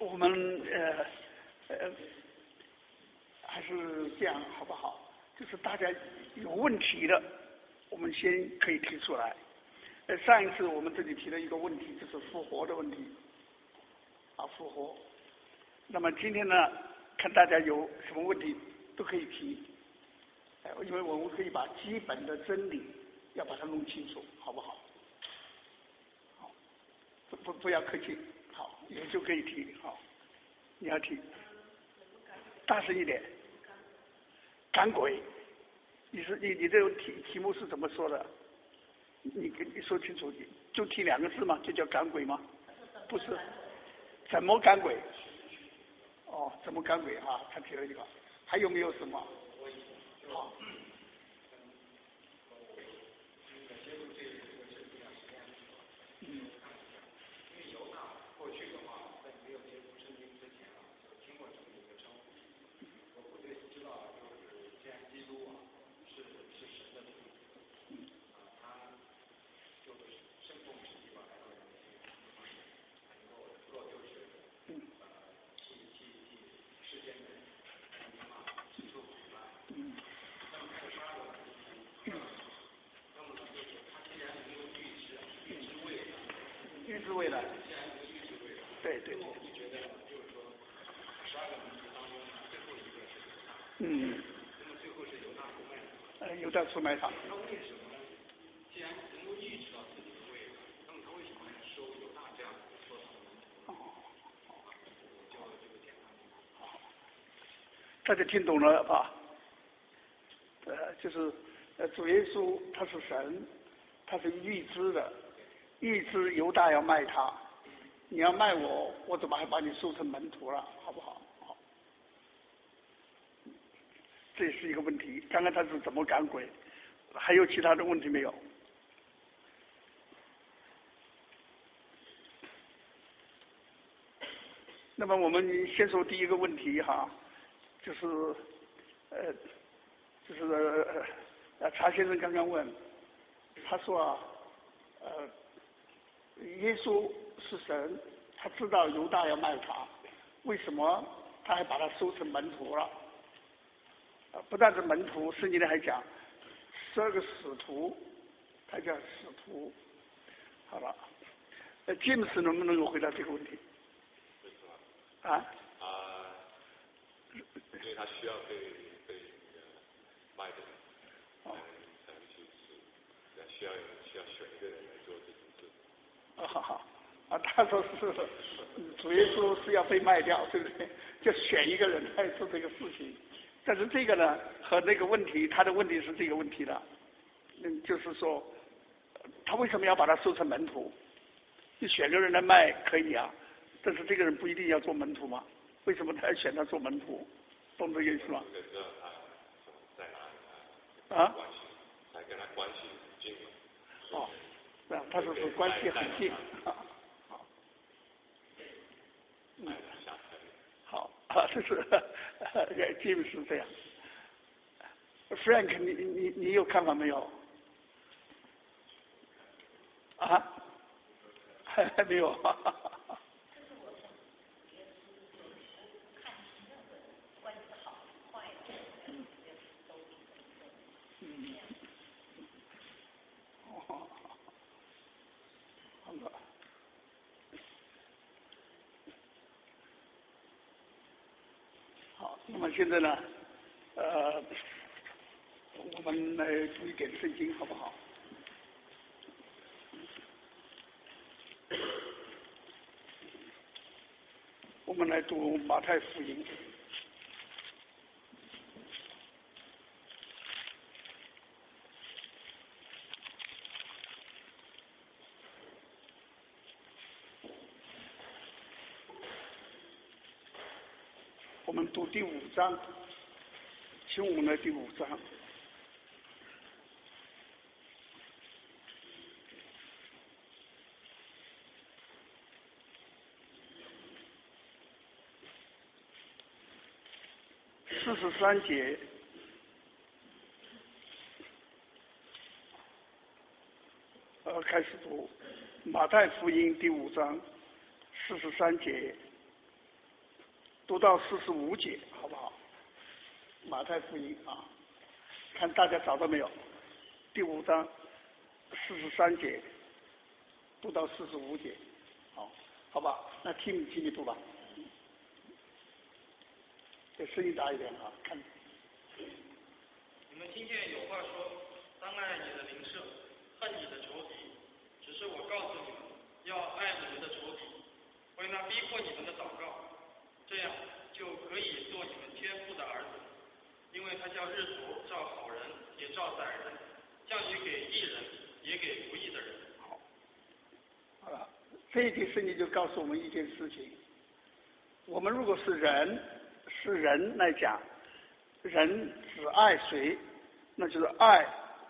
我们还是这样好不好？就是大家有问题的，我们先可以提出来。上一次我们这里提了一个问题，就是复活的问题，复活。那么今天呢，看大家有什么问题都可以提，因为我们可以把基本的真理要把它弄清楚，好不好？好，不要客气，好，有就可以提，好，你要提，大声一点。赶鬼，你这个题目是怎么说的？你说清楚，就提2个字吗？就叫赶鬼吗？不是，怎么赶鬼？怎么赶鬼啊？他提了一个，还有没有什么？好。预知未来，对。犹大出卖他。 那为什么呢？既然能够预知到自己的未来，那么他为什么还要收犹大这样做他的门徒？就这个简单。 大家听懂了吧？就是主耶稣他是神，他是预知的，预知犹大要卖他，你要卖我，我怎么还把你收成门徒了，好不好？好，这是一个问题。刚刚他是怎么赶鬼？还有其他的问题没有？那么我们先说第一个问题哈，就是查先生刚刚问，他说耶稣是神，他知道犹大要卖他，为什么他还把他收成门徒了？不但是门徒，圣经里还讲12个使徒，他叫使徒。好了，詹姆斯能不能够回答这个问题？ 因为他需要被卖的，才能去吃，需要选一个人来做这种事。 好，他说是主耶稣是要被卖掉，对不对？就选一个人来做这个事情。但是这个呢，和那个问题，他的问题是这个问题的，就是说，他为什么要把他收成门徒？你选个人来卖可以啊，但是这个人不一定要做门徒嘛？为什么他要选他做门徒？懂这个意思吗？ 在哪里？才跟他关系很近。 他说是关系很近。好，这是James是这样。Frank， 你有看法没有？还没有。好，那么现在呢，我们来读一点圣经，好不好？我们来读马太福音。我们读第5章，请我们来第5章。43节，开始读马太福音第5章43节。 读到45节，好不好？马太福音啊，看大家找到没有？第5章43节读到45节，好吧？那听你读吧，这声音大一点啊，看。 你们听见有话说，当爱你的邻舍，恨你的仇敌。只是我告诉你们，要爱你们的仇敌，为那逼迫你们的祷告，这样就可以做你们天父的儿子。因为他叫日头照好人，也照歹人，降雨给义人，也给不义的人。 好了，这一节圣经就告诉我们一件事情：我们如果是人来讲，人只爱谁，那就是爱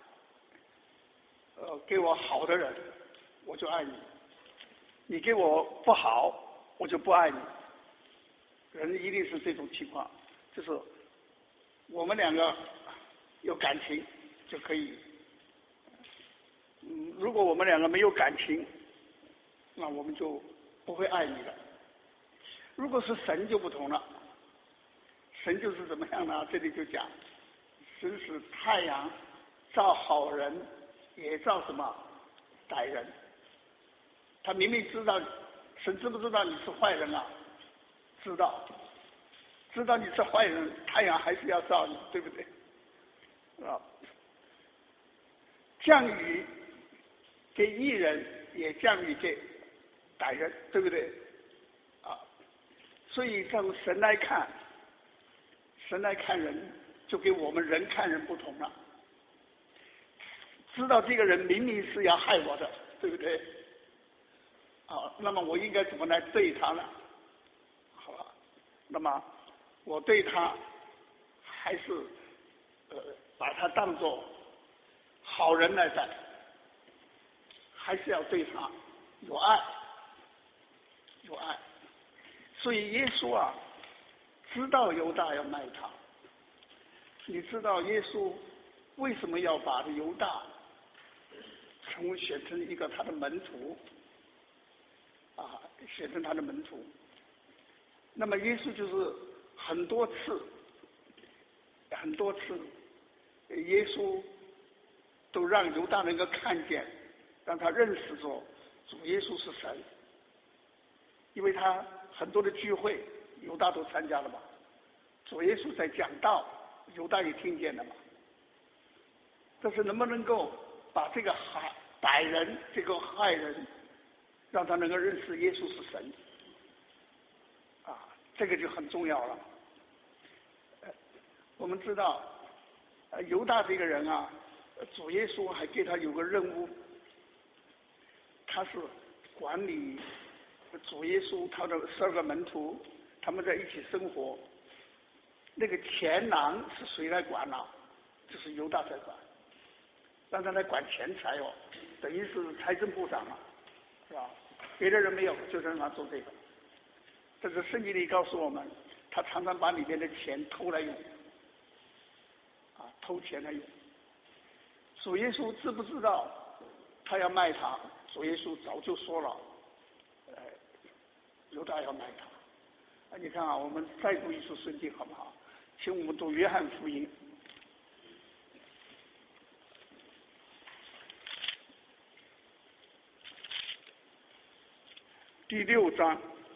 给我好的人，我就爱你；你给我不好，我就不爱你。人一定是这种情况，就是我们两个有感情就可以。如果我们两个没有感情，那我们就不会爱你的。如果是神就不同了，神就是怎么样呢？这里就讲，神是太阳照好人，也照什么歹人。他明明知道，神知不知道你是坏人啊？知道你是坏人，太阳还是要照你，对不对？啊，降雨给义人，也降雨给歹人，对不对？啊，所以从神来看人，就跟我们人看人不同了。知道这个人明明是要害我的，对不对？啊，那么我应该怎么来对他呢？好吧，那么我对他还是把他当作好人来待，还是要对他有爱。所以耶稣啊，知道犹大要卖他。你知道耶稣为什么要把犹大选成一个他的门徒啊？选成他的门徒。那么耶稣就是很多次，耶稣都让犹大能够看见，让他认识说主耶稣是神。因为他很多的聚会，犹大都参加了嘛。主耶稣在讲道，犹大也听见了嘛。但是能不能够把这个歹人，这个害人，让他能够认识耶稣是神啊，这个就很重要了。我们知道犹大这个人啊，主耶稣还给他有个任务，他是管理主耶稣他的12个门徒，他们在一起生活。那个钱囊是谁来管呢？就是犹大在管，让他来管钱财哦，等于是财政部长嘛，是吧？别的人没有，就让他做这个。但是圣经里告诉我们，他常常把里面的钱偷来用，偷钱来用。主耶稣知不知道他要卖他？主耶稣早就说了，犹大要卖他。你看啊，我们再读一处圣经好不好？请我们读约翰福音第6章。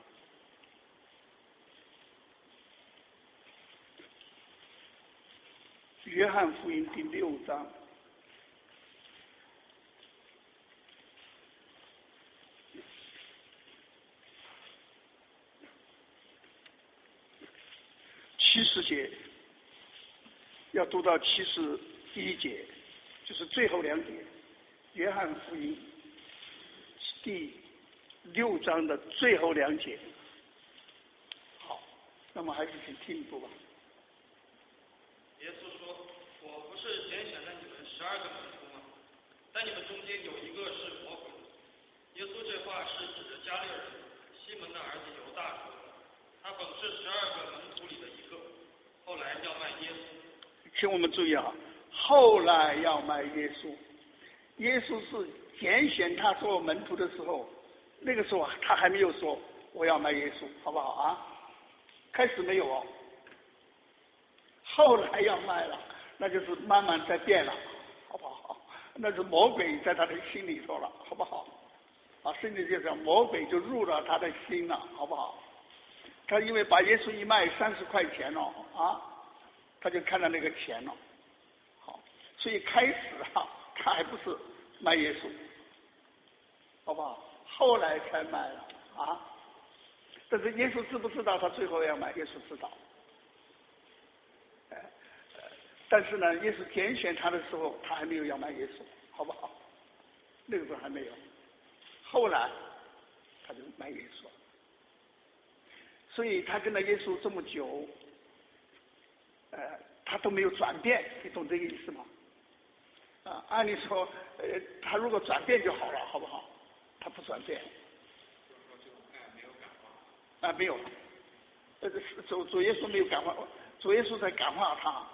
约翰福音第6章。70节，要读到71节，就是最后2节。约翰福音第6章的最后2节。好，那么还是请听读吧。 耶稣说：“我不是拣选了你们12个门徒吗？但你们中间有一个是魔鬼。”耶稣这话是指着加略人西门的儿子犹大说的。他本是12个门徒里的一个，后来要卖耶稣。 请我们注意啊，后来要卖耶稣。耶稣是拣选他做门徒的时候，那个时候他还没有说我要卖耶稣，好不好啊？ 开始没有哦，后来要卖了，那就是慢慢在变了，好不好？那是魔鬼在他的心里头了，好不好？啊，甚至就讲魔鬼就入了他的心了，好不好？他因为把耶稣一卖30块钱了啊，他就看到那个钱了，好，所以开始啊，他还不是卖耶稣，好不好？后来才卖了啊。但是耶稣知不知道他最后要卖？耶稣知道。但是呢，耶稣拣选他的时候，他还没有要卖耶稣，好不好？那个时候还没有，后来他就卖耶稣。所以他跟了耶稣这么久，他都没有转变，你懂这个意思吗？啊，按理说，他如果转变就好了，好不好？他不转变。啊，没有，主耶稣没有感化，主耶稣在感化他，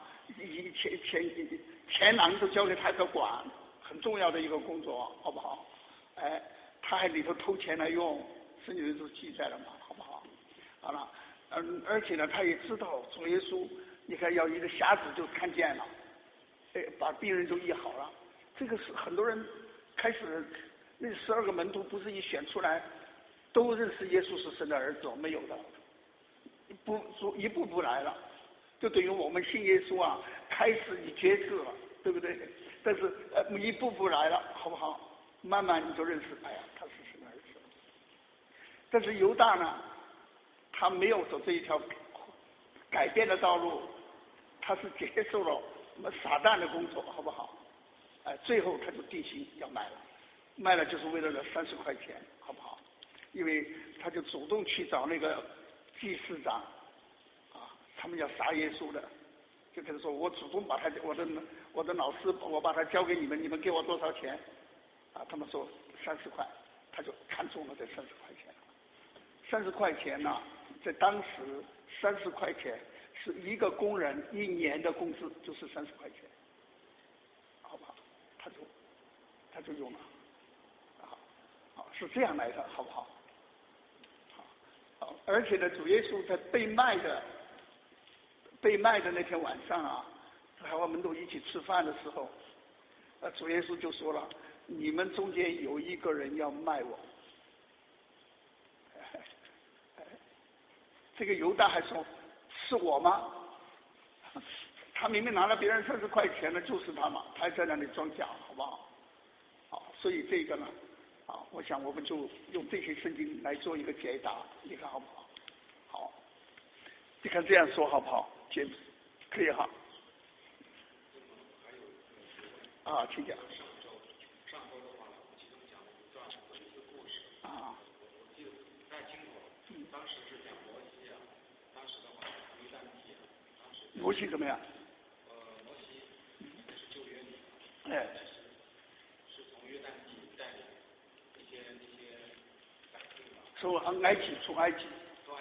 钱囊都交给他在管，很重要的一个工作，好不好？他还里头偷钱来用，圣经里都记载了嘛，好不好？好了，而且呢，他也知道主耶稣，你看要一个瞎子就看见了，把病人就医好了，这个是很多人开始那12个门徒不是一选出来。都认识耶稣是神的儿子，没有的，一步步来了，就等于我们信耶稣啊，开始你觉知了，对不对？但是一步步来了，好不好？慢慢你就认识，哎呀，他是神的儿子。但是犹大呢，他没有走这一条改变的道路，他是接受了撒旦的工作，好不好？最后他就定心要卖了，卖了就是为了那30块钱，好不好？因为他就主动去找那个祭司长，啊，他们要杀耶稣的，就跟他说：“我主动把他我的老师，我把他交给你们，你们给我多少钱？”啊，他们说30块，他就看中了这30块钱。30块钱呢，在当时30块钱是一个工人1年的工资，就是30块钱，好吧？他就用了，好，是这样来的，好不好？而且呢，主耶稣在被卖的那天晚上啊，和我们都一起吃饭的时候，主耶稣就说了：“你们中间有一个人要卖我。”这个犹大还说：“是我吗？”他明明拿了别人30块钱的，就是他嘛，他还在那里装假，好不好？好，所以这个呢。我想我们就用这些圣经来做一个解答，你看好不好？好，你看这样说好不好？可以哈。啊，请讲。 上周的话，我其中讲了一段有一个故事。 啊。 我记得不太清楚。当时是讲摩西啊，当时的话约旦地啊，当时。 摩西怎么样？ 摩西是旧约里。是从约旦地带领。 从埃及出埃及，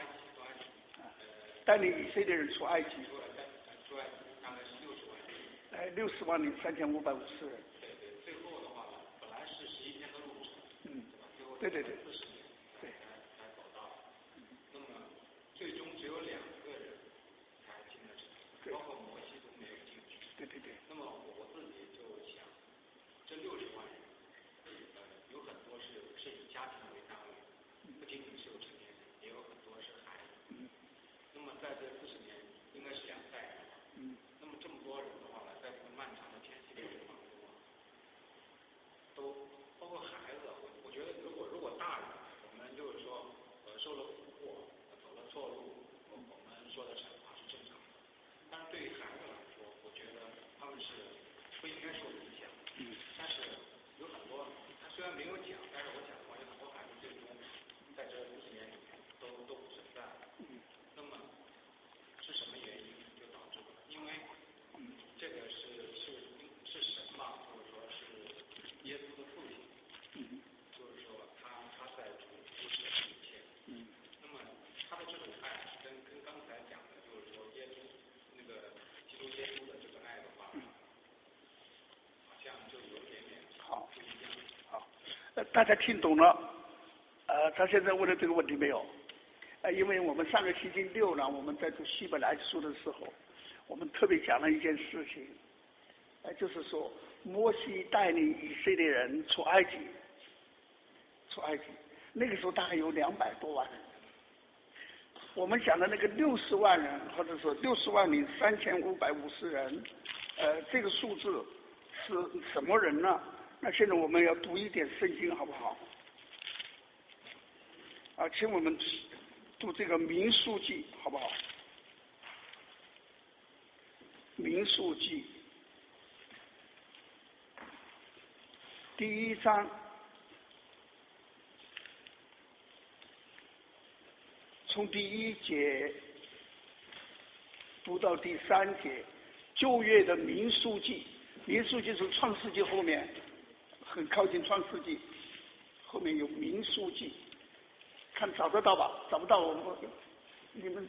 带领以色列人出埃及， 出埃及大概是60万人。 60万3,550人。 对，最后的话，本来是11天的路程， 对， 最后40年才走到。那么最终只有2个人才进了城，包括摩西都没有进去。 对。 那么我自己就想，这60万人，有很多是以家庭为单位。不仅仅是有成年人，也有很多是孩子。那么在这40年，应该是2代人。那么这么多人的话呢，在这个漫长的迁徙过程当中啊，都包括孩子，我觉得如果大人，我们就是说受了蛊惑，走了错路，我们说的惩罚是正常的。但是对于孩子来说，我觉得他们是不应该受影响。但是有很多，他虽然没有讲，但是我讲过有很多孩子最终。在这40年里面都不存在。那么是什么原因就导致的？因为这个是神嘛，或者说是耶稣的父亲，就是说他在主持一切。那么他的这种爱跟刚才讲的，就是说耶稣那个基督耶稣的这个爱的话，好像就有点不一样。 好，大家听懂了？他现在问的这个问题没有？ 因为我们上个星期六呢，我们在读希伯来书的时候，我们特别讲了一件事情，就是说摩西带领以色列人出埃及，那个时候大概有200多万人。我们讲的那个60万人，或者说60万零3550人，这个数字是什么人呢？那现在我们要读一点圣经，好不好？请我们读这个民数记，好不好？民数记第1章。从第1节读到第3节，旧约的民数记，民数记是创世纪后面，很靠近创世纪，后面有民数记，看找得到吧？找不到你们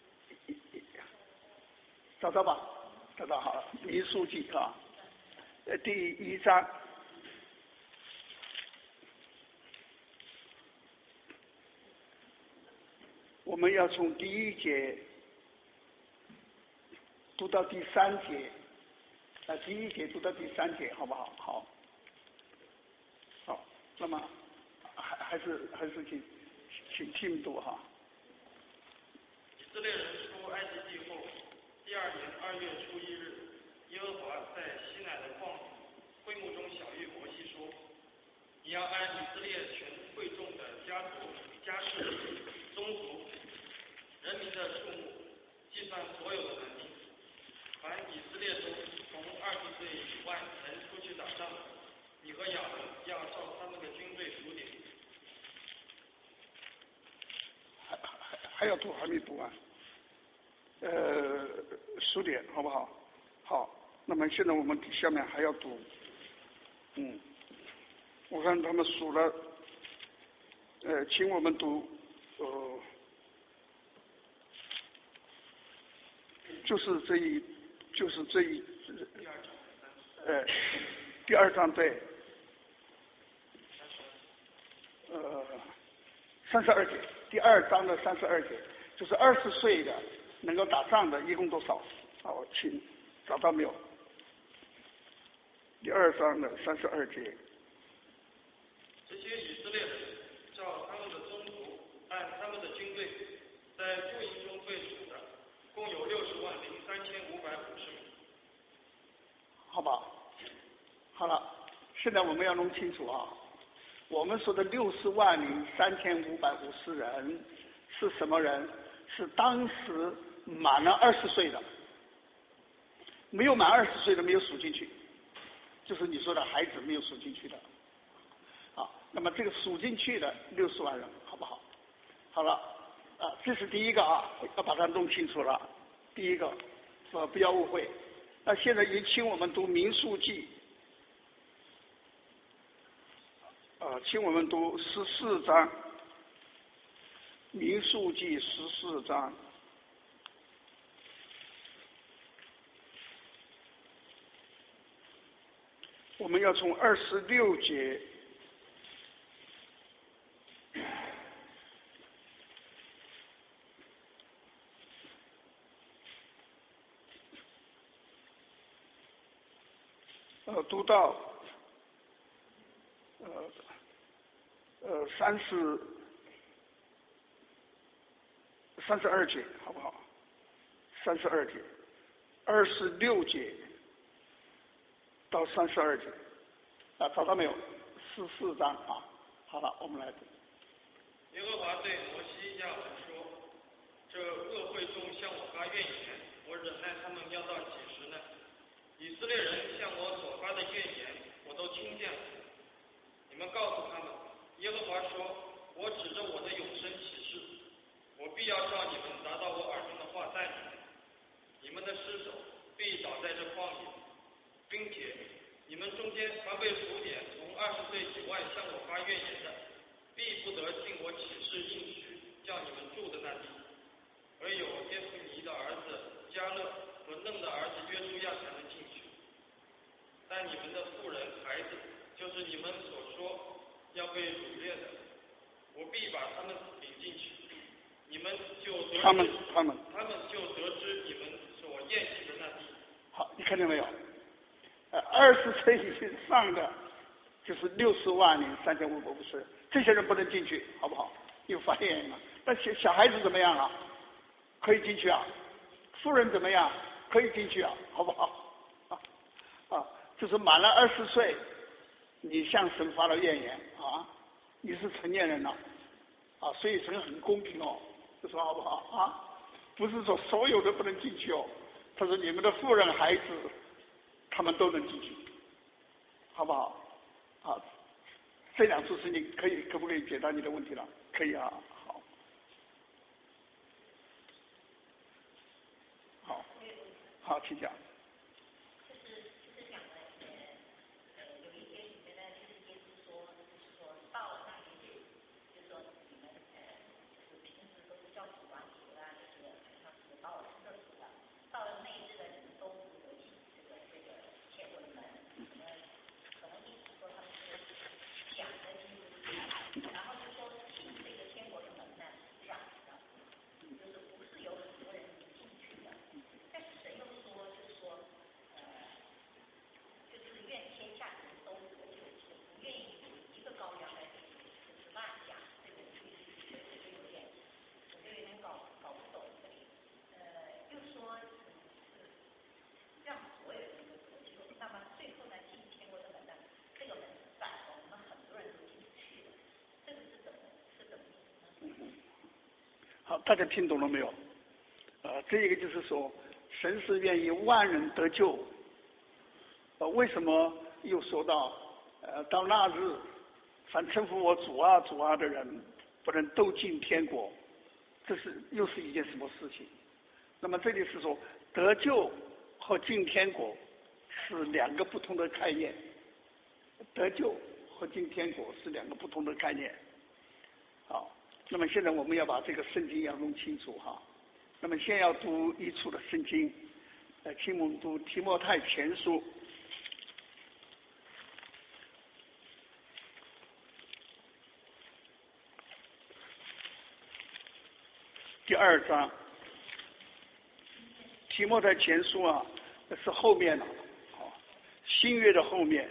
找到吧？找到好了，民数记啊，第1章。我们要从第1节读到第3节，第1节读到第3节，好不好？好，那么还是请听读哈。 以色列人出埃及地后，第2年2月初1日，耶和华在西乃的旷野会幕中晓谕摩西说：“你要按以色列全会众的家族、家室、宗族、人民的数目，计算所有的男丁。凡以色列中从20岁以外能出去打仗的，你和亚伦要照他们的军队数点。” 还要读，还没读完。数点，好不好？好，那么现在我们下面还要读。我看他们数了，请我们读，就是这一，第2章对，32节，第2章的32节，就是20岁的能够打仗的一共多少？好，请找到没有？第2章的32节。 这些以色列人照他们的宗族，按他们的军队，在驻营中被数的，共有60万零3550名。 好吧，好了，现在我们要弄清楚啊，我们说的60万零3550人是什么人？是当时满了20岁的，没有满20岁的没有数进去，就是你说的孩子没有数进去的。好，那么这个数进去的60万人，好不好？好了，这是第一个啊，要把它弄清楚了。第一个，不要误会。那现在也请我们读民数记，请我们读14章，民数记14章。我们要从26节读到32节，好不好？32节，26节到32节，找到没有？14章啊。好了，我们来读。 耶和华对摩西、亚伦说：“这恶会众向我发怨言，我忍耐他们要到几时呢？以色列人向我所发的怨言，我都听见了。你们告诉他们，耶和华说：我指着我的永生起誓，我必要照你们达到我耳中的话待你们。你们的尸首必倒在这旷野，并且你们中间凡被数点从20岁以外向我发怨言的，必不得进我起誓应许叫你们住的那地。唯有耶夫尼的儿子迦勒和嫩的儿子约书亚才能进去。但你们的妇人孩子，就是你们所说要被掳掠的，我必把他们领进去。你们他们就得知你们所宴席的那地。 好，你看见没有？20岁以上的就是60万03550，这些人不能进去，好不好？有发言了。那小孩子怎么样啊？可以进去啊。妇人怎么样？可以进去啊，好不好？就是满了20岁，你向神发了怨言啊，你是成年人了啊，所以神很公平哦，这说好不好啊？不是说所有的不能进去哦，他说你们的妇人孩子他们都能进去，好不好？啊，这2处事情可不可以解答你的问题了？可以啊，好，请讲。 就是讲的，有一些里面呢，就是耶稣说，就是说到了那一日，就是说你们就是平时都是叫主啊主啊，就是好像是把我吃的主了，到了那一日呢，你们都不得进这个天国的门，可能意思说他们是想着进入，然后就说进这个天国的门呢，让就是不是有很多人进去的。但是神又说，就是说，就是愿天下人都得救，就是不愿意有一个羔羊来50万家，这个我就有点搞不懂这里。又说让所有人都得救，那么最后呢，进天国的门呢，这个门反了，我们很多人都进不去了，这个是怎么意思呢？ 好，大家听懂了没有？这个就是说，神是愿意万人得救。为什么又说到到那日，凡称呼我主啊主啊的人，不能都进天国？这是又是一件什么事情？那么这里是说，得救和进天国是2个不同的概念。得救和进天国是2个不同的概念。好，那么现在我们要把这个圣经要弄清楚哈。那么先要读一处的圣经，请我们读提摩太前书第2章。提摩太前书啊，是后面的，新约的后面。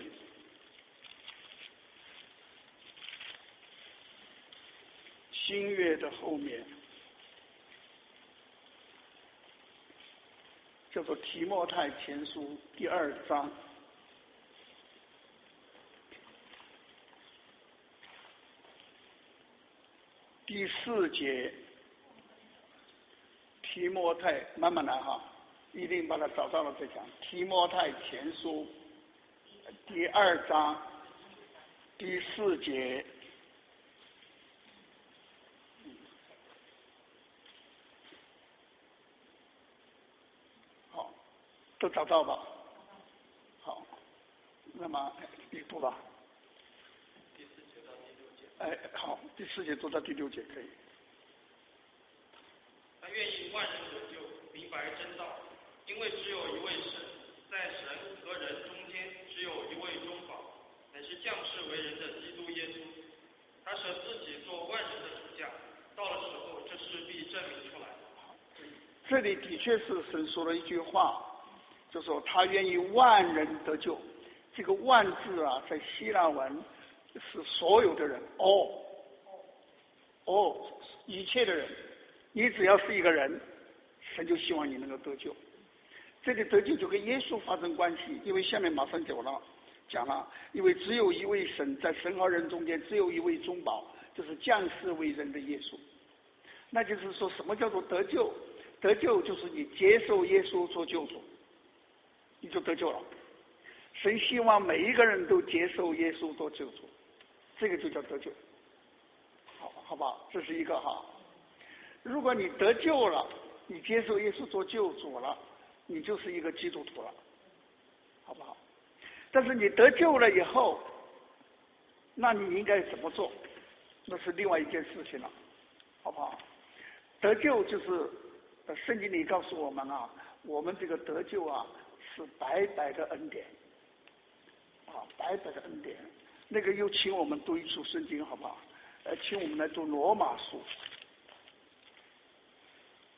新约的后面叫做提摩太前书第2章第4节。提摩太，慢慢来哈，一定把它找到了再讲。提摩太前书第2章第4节。好，都找到吧？好，那么你读吧。 第4节到第6节。 好，第4节读到第6节可以。 他愿意万人得救，明白真道，因为只有一位神，在神和人中间只有一位中保，乃是降世为人的基督耶稣。他舍自己做万人的主价，到了时候，这事必证明出来。 这里的确是神说了一句话，就说他愿意万人得救。这个万字啊，在希腊文是所有的人，一切的人。你只要是一个人，神就希望你能够得救。这里得救就跟耶稣发生关系，因为下面马上讲了，因为只有一位神，在神和人中间只有一位中保，就是降世为人的耶稣。那就是说什么叫做得救？得救就是你接受耶稣做救主，你就得救了。神希望每一个人都接受耶稣做救主，这个就叫得救。好吧，这是一个哈。如果你得救了，你接受耶稣做救主了，你就是一个基督徒了，好不好？但是你得救了以后，那你应该怎么做？那是另外一件事情了，好不好？得救就是圣经里告诉我们啊，我们这个得救啊是白白的恩典，白白的恩典。那个又请我们读一处圣经好不好？请我们来读罗马书。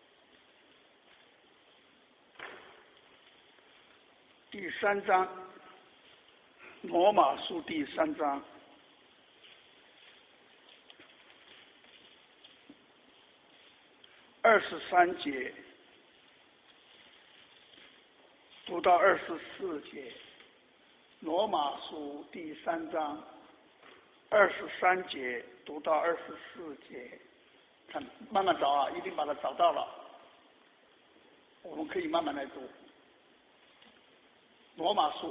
第3章，罗马书第3章23节读到24节，罗马书第3章23节读到24节，看慢慢找啊，一定把它找到了，我们可以慢慢来读。罗马书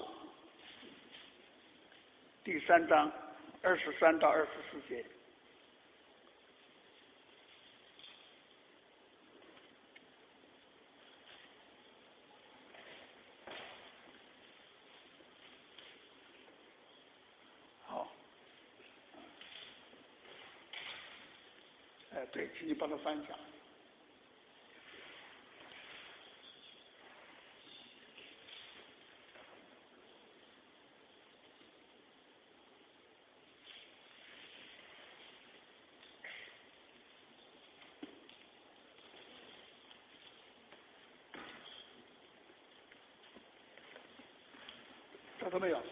第3章23到24节。好，对，请你帮他翻一下。找到没有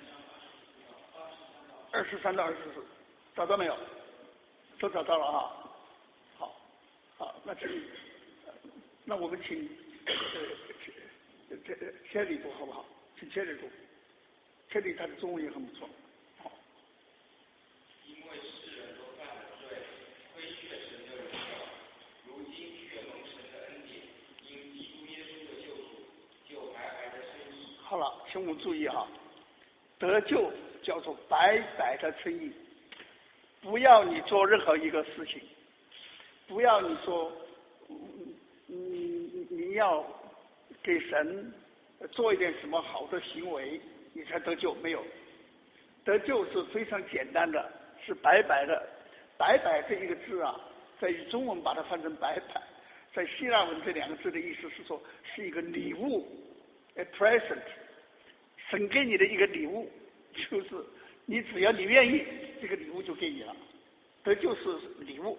？23到24，找到没有？都找到了哈。好，好，那我们请千里读好不好？请千里读，千里他的中文也很不错。好。 因为世人都犯了罪，亏缺神的荣耀，如今却蒙神的恩典，因基督耶稣的救赎，就白白的称义。 好了，请我们注意哈，得救叫做白白的称义，不要你做任何一个事情，不要你说你要给神做一点什么好的行为你才得救，没有。得救是非常简单的，是白白的。白白这一个字啊，在中文把它翻成白白，在希腊文这2个字的意思是说是一个礼物 ，a present， 神给你的一个礼物，就是你只要你愿意，这个礼物就给你了。得救是礼物，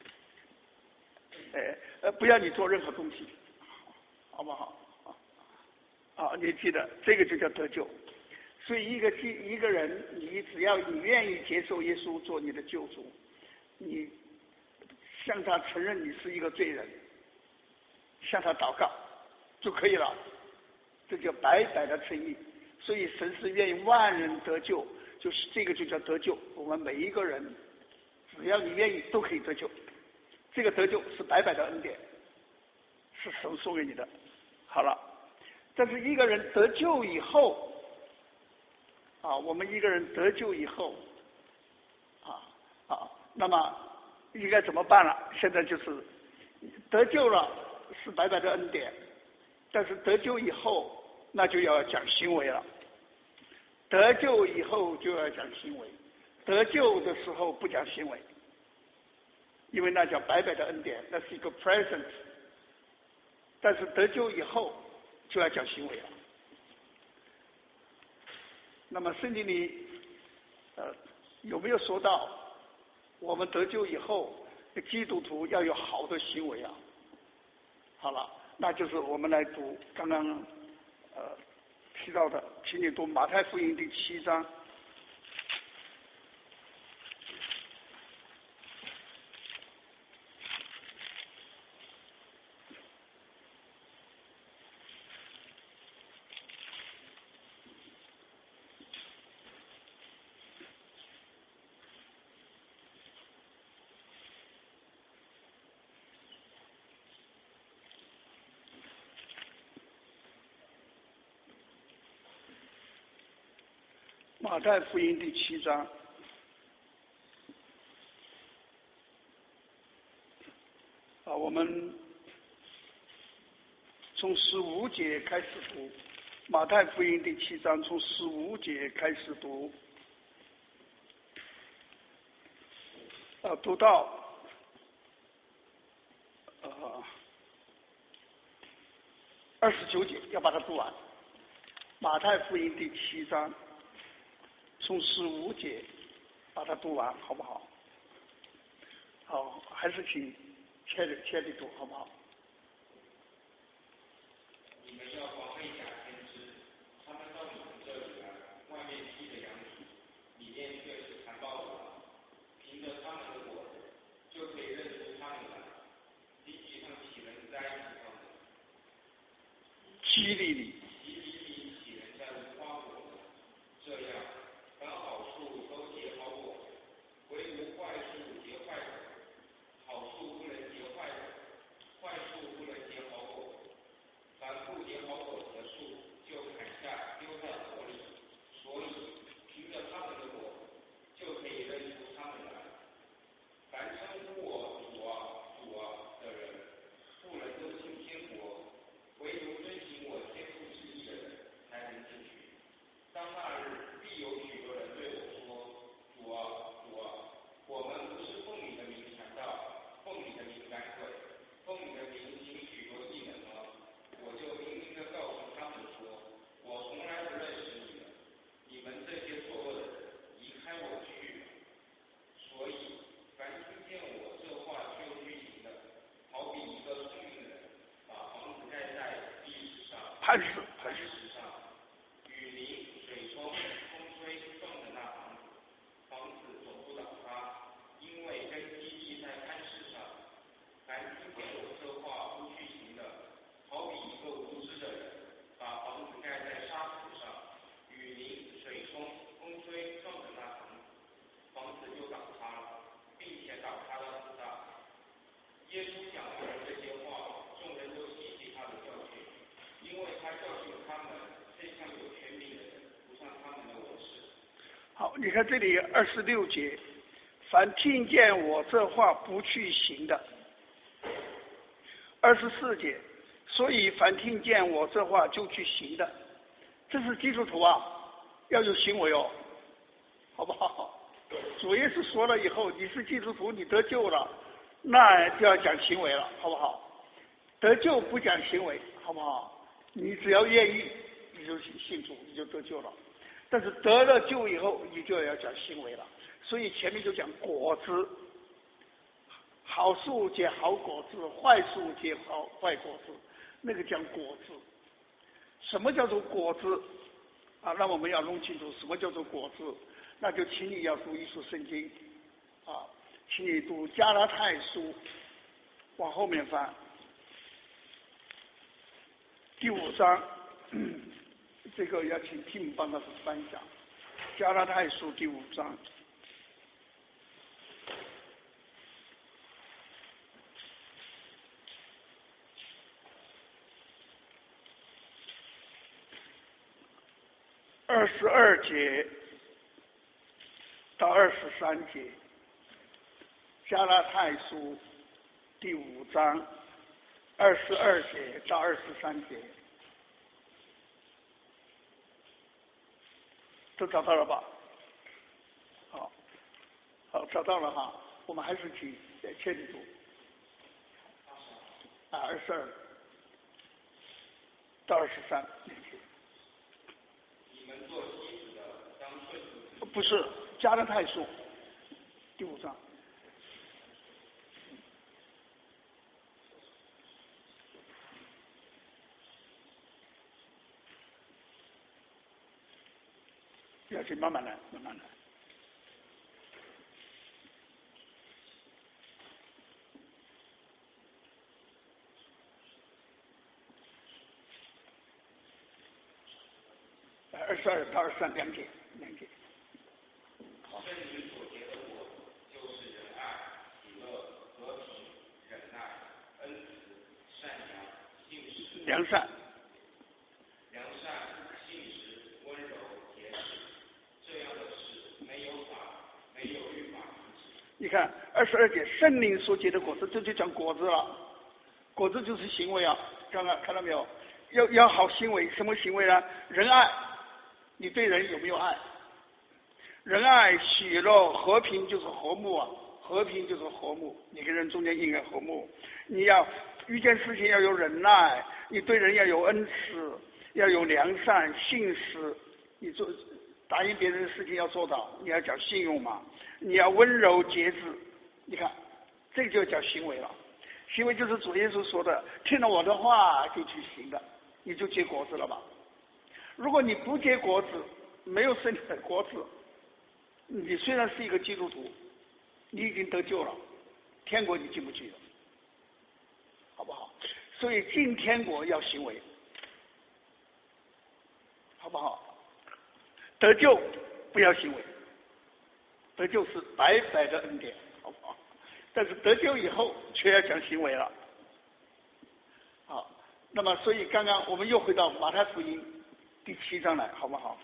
不要你做任何东西，好不好？啊，你记得这个就叫得救。所以一个人，只要你愿意接受耶稣做你的救主，你向他承认你是一个罪人，向他祷告就可以了，这叫白白的称义。所以神是愿意万人得救，就是这个就叫得救。我们每一个人，只要你愿意，都可以得救。这个得救是白白的恩典，是神送给你的。好了，但是一个人得救以后，我们一个人得救以后，那么应该怎么办了？现在就是得救了，是白白的恩典，但是得救以后，那就要讲行为了。得救以后就要讲行为，得救的时候不讲行为，因为那叫白白的恩典，那是一个 present。但是得救以后就要讲行为了。那么圣经里有没有说到我们得救以后基督徒要有好的行为啊？好了，那就是我们来读刚刚提到的，请你读马太福音第7章。马太福音第7章，我们从15节开始读。马太福音第7章从15节开始读，读到29节，要把它读完。马太福音第7章。从15节把它读完，好不好？好，还是请切里读，好不好？ 你们要防备假先知，他激励你。 激励你岂能再无花果呢？这样，凡好树都结好果，唯独坏树结坏果。好树不能结坏果，坏树不能结好果。凡不结好果子的树，就砍下丢在火里。所以，凭着他们的果，就可以认出他们来。凡称呼我主啊主啊的人，不能都进天国，唯独遵行我天父旨意的人才能进去。当那日，必有许多人对我说：主啊主啊，我们不是奉你的名传道，奉你的名赶鬼，奉你的名行许多异能吗？我就明明地告诉他们说，我从来不认识你们，你们这些作恶的人，离开我去吧。所以，凡听见我这话就去行的，好比一个聪明人，把房子盖在地石上， 磐石上，雨淋、水冲、风吹，撞着那房子，房子总不倒塌，因为根基立在磐石上。凡听见我这话不去行的，好比一个无知的人，把房子盖在沙土上，雨淋、水冲、风吹，撞着那房子，房子就倒塌了，并且倒塌得很大。耶稣讲完这些话，众人都希奇他的教训，因为他教训他们，这像有权柄的人，不像他们的文士。 好，你看这里26节，凡听见我这话不去行的。24节，所以凡听见我这话就去行的，这是基督徒啊，要有行为哦，好不好？主耶稣说了以后，你是基督徒，你得救了，那就要讲行为了，好不好？得救不讲行为，好不好？你只要愿意，你就信主，你就得救了。但是得了救以后，你就要讲行为了。所以前面就讲果子，好树结好果子，坏树结坏果子，那个讲果子。什么叫做果子啊？那我们要弄清楚什么叫做果子。那就请你要读一书圣经啊，请你读加拉太书，往后面翻，第5章，这个要请Tim帮他翻一下，加拉太书第5章。22节到23节，加拉太书第5章22节到23节，都找到了吧？好，找到了哈。我们还是去切里读22到23。 做妻子的当顺服。 不是加拉太书第5章。要去慢慢来，慢慢来。22到23两节。 圣灵所结的果，就是仁爱、喜乐、和平、忍耐、恩慈、善良、信实。 良善、 信实、温柔、节制，这样的事没有律法禁止。 你看22节，圣灵所结的果子，这就讲果子了。果子就是行为啊，看到没有？要好行为，什么行为呢？仁爱，你对人有没有爱？仁爱、喜乐、和平就是和睦啊，和平就是和睦，你跟人中间应该和睦。你要遇见事情要有忍耐，你对人要有恩慈，要有良善、信实，你做答应别人的事情要做到，你要讲信用嘛，你要温柔节制。你看，这个就叫行为了。行为就是主耶稣说的，听了我的话就去行的，你就结果子了吧。如果你不结果子，没有生的果子，你虽然是一个基督徒，你已经得救了，天国你进不去了，好不好？所以进天国要行为， 不好？得救不要行为，得救是白白的恩典，好不好？但是得救以后却要讲行为了。好，那么所以刚刚我们又回到马太福音第7章来，好不好？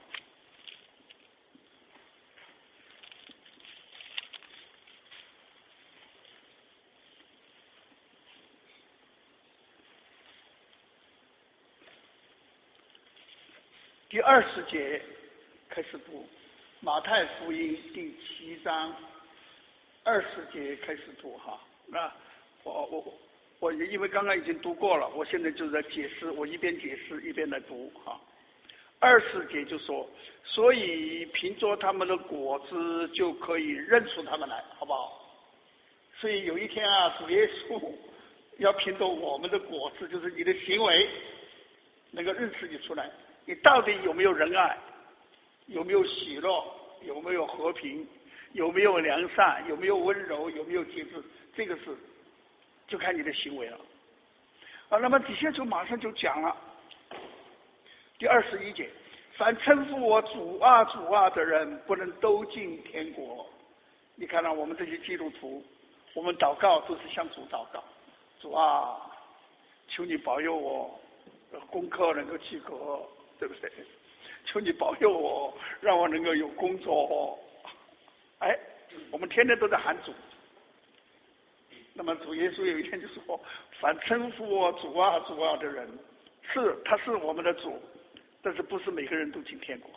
第20节开始读，马太福音第7章20节开始读哈。那我因为刚刚已经读过了，我现在就在解释，我一边解释一边来读哈。20节就说，所以凭着他们的果子就可以认出他们来，好不好？所以有一天啊，主耶稣要凭着我们的果子，就是你的行为，能够认识你出来。你到底有没有仁爱？有没有喜乐？有没有和平？有没有良善？有没有温柔？有没有节制？这个是就看你的行为了。那么底下就马上就讲了，第21节，凡称呼我主啊主啊的人，不能都进天国。你看到我们这些基督徒，我们祷告都是向主祷告，主啊，求你保佑我功课能够及格，对不对？求你保佑我，让我能够有工作。哎，我们天天都在喊主。那么主耶稣有一天就说，凡称呼我主啊主啊的人，他是我们的主，但是不是每个人都进天国。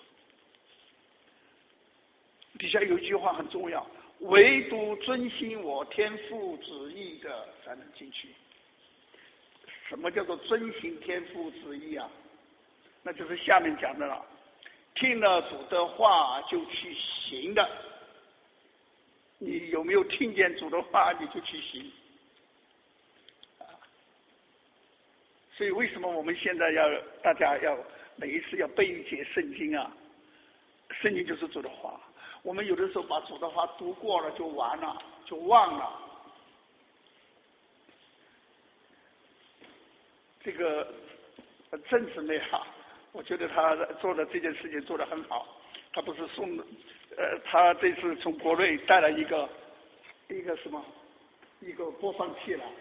底下有一句话很重要，唯独遵行我天父旨意的才能进去。什么叫做遵行天父旨意啊？那就是下面讲的了，听了主的话就去行的。你有没有听见主的话你就去行？所以为什么我们现在大家要每一次要背一节圣经啊？圣经就是主的话。我们有的时候把主的话读过了就完了，就忘了。这个郑姊妹哈，我觉得她做的这件事情做得很好。她不是她这次从国内带了一个播放器来。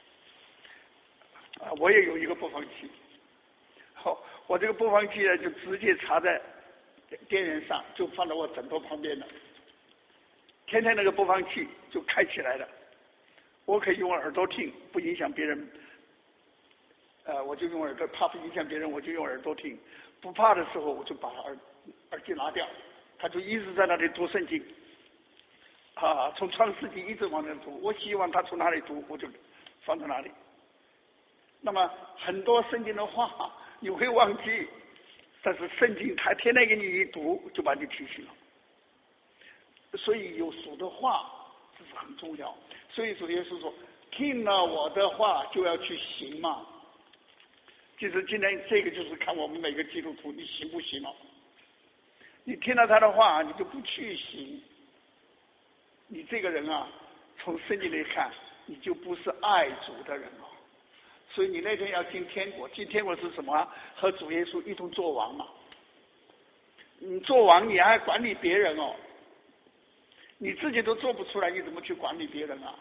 我也有一个播放器。好，我这个播放器呢就直接插在电源上，就放在我枕头旁边了。天天那个播放器就开起来了，我可以用耳朵听，不影响别人。我就用耳朵，怕不影响别人，我就用耳朵听。不怕的时候，我就把耳机拿掉，他就一直在那里读圣经。从创世纪一直往那读，我希望他从哪里读，我就放在哪里。那么很多圣经的话你会忘记，但是圣经他天天给你一读，就把你提醒了。所以有主的话这是很重要。所以主耶稣说，听了我的话就要去行嘛。其实今天这个就是看我们每个基督徒你行不行了。你听了他的话你就不去行，你这个人啊，从圣经里看你就不是爱主的人了。所以你那天要进天国，进天国是什么？和主耶稣一同做王嘛。你做王你还管理别人哦，你自己都做不出来，你怎么去管理别人啊？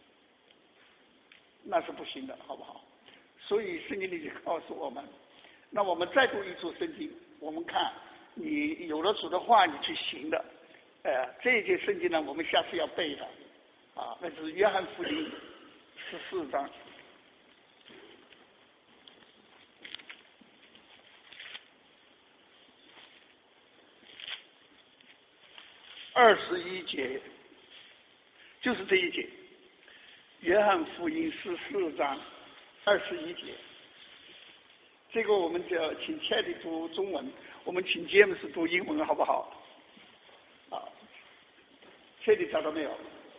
那是不行的，好不好？所以圣经里就告诉我们，那我们再读一处圣经，我们看你有了主的话你去行的。这一节圣经呢我们下次要背的那是约翰福音14章。21节，就是这一节，约翰福音14章21节。这个我们就要请切里读中文，我们请杰姆斯读英文，好不好？切里找到没有？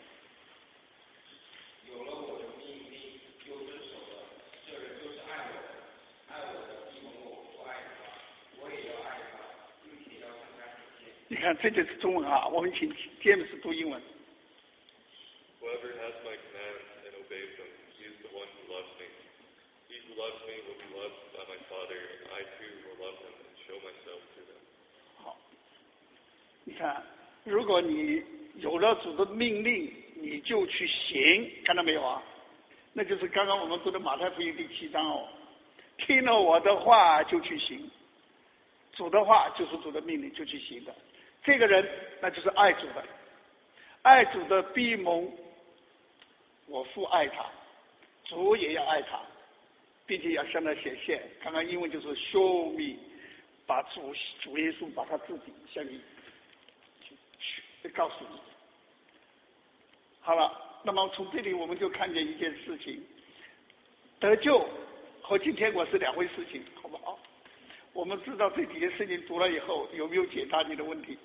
有了我的命令又遵守了，这人就是爱我的，爱我的必蒙我不爱他，我也要爱他，并且要向他显现。 你看，这就是中文啊！我们请杰姆斯读英文。 Whoever has my commands and obeys them, he is the one who loves me. He who loves me will be loved by my Father, and I too will love them and show myself to them. 好，你看，如果你有了主的命令，你就去行，看到没有啊？那就是刚刚我们读的马太福音第7章哦，听了我的话就去行，主的话就是主的命令就去行的，这个人那就是爱主的，爱主的必蒙我父爱他，主也要爱他，并且要向他显现。刚刚英文就是 show me， 把主耶稣把他自己向你告诉你。好了。那么从这里我们就看见一件事情，得救和进天国是两回事情，好不好？我们知道这几节圣经读了以后，有没有解答你的问题？